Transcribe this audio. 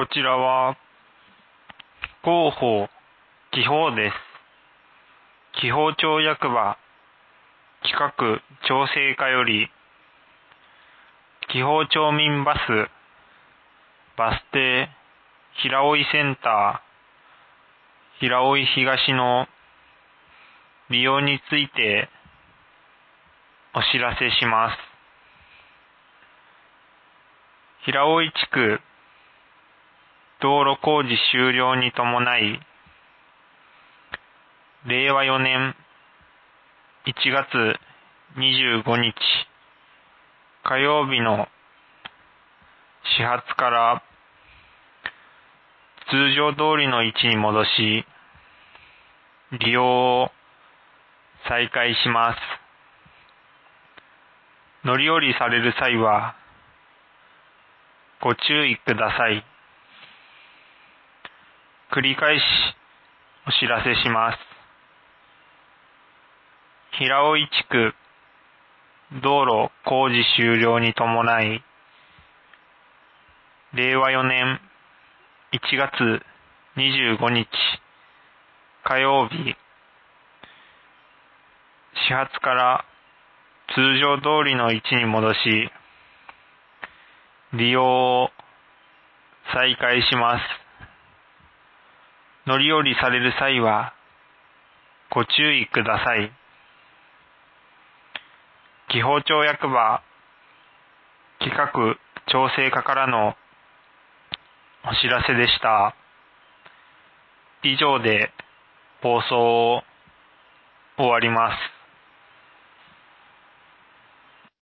こちらは広報紀報です。紀宝町役場企画調整課より、紀宝町民バスバス停平追センター平追東の利用についてお知らせします。平追地区道路工事終了に伴い、令和4年1月25日火曜日の始発から通常通りの位置に戻し、利用を再開します。乗り降りされる際はご注意ください。繰り返しお知らせします。平追地区道路工事終了に伴い、令和4年1月25日火曜日始発から通常通りの位置に戻し、利用を再開します。乗り降りされる際はご注意ください。紀宝町役場企画調整課からのお知らせでした。以上で放送を終わります。